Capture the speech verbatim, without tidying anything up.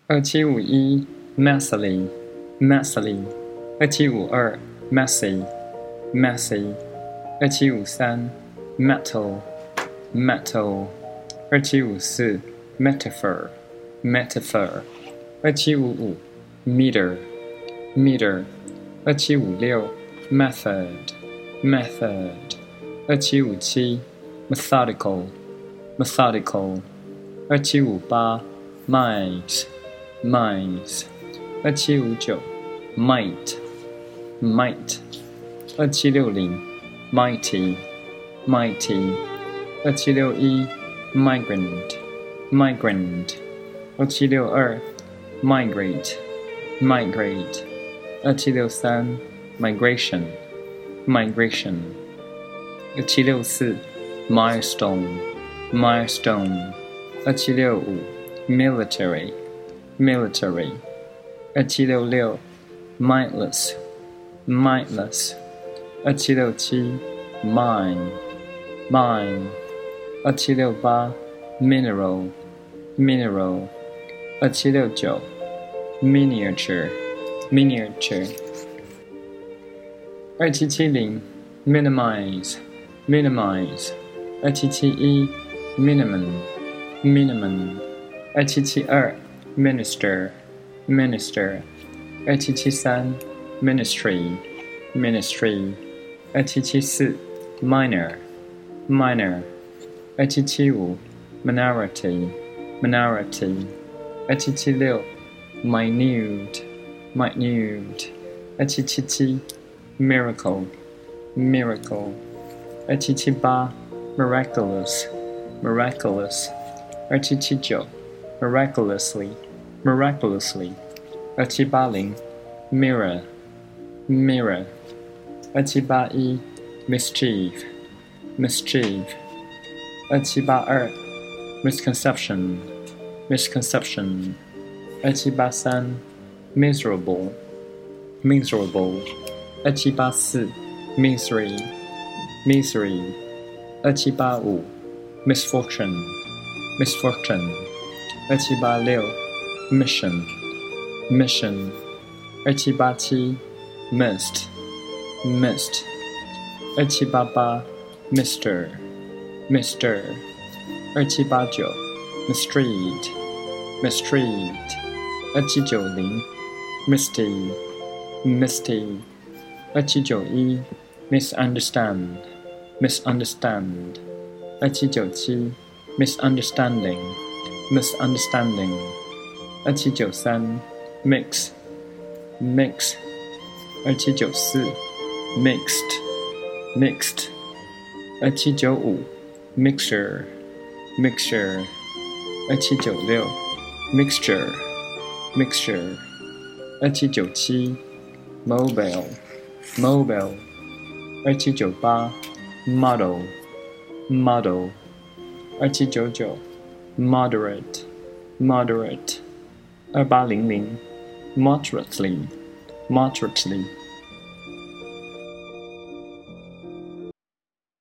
二七五一 messily messily 二七五二 messy messy 二七五三 metal metal 二七五四 metaphor metaphor 二七五五 meter meter 二七五六 method method 二七五七 methodical methodical 二七五八 might might 二七五九 might might 二七六零 mighty mighty 二七六一 migrant migrant 二七六二 migrate migrate 二七六三 migration migration 二七六四 milestone milestone 二七六五 military military 二七六六 mindless mindless 二七六七 mine mine 二七六八 mineral mineral 二七六九 miniature miniature 二七七零 minimize minimize 二七七一 minimum minimum 二七七二 minister minister 二七七三 ministry ministry 二七七四 minor minor 二七七五 minority minority 二七七六 minute minute 二七七七 miracle miracle 二七七八 miraculous miraculous 二七七九 miraculously miraculously 二七八零 mirror mirror 二七八一 mischief mischief 二七八二 misconception misconception 二七八三 miserable miserable 二七八四 misery misery 二七八五 misfortune misfortune 二七八六 mission mission 二七八七 mist mist 二七八八 mister mister 二七八九 mistreat mistreat 二七九零 misty misty 二七九一 misunderstand misunderstand 二七九七 misunderstanding misunderstanding 二七九三 mix mix 二七九四 mixed mixed 二七九五 mixture mixture 二七九六 mixture mixture 二七九七 mobile mobile 二七九八 model model 二七九九 moderate moderate 二八零零 moderately moderately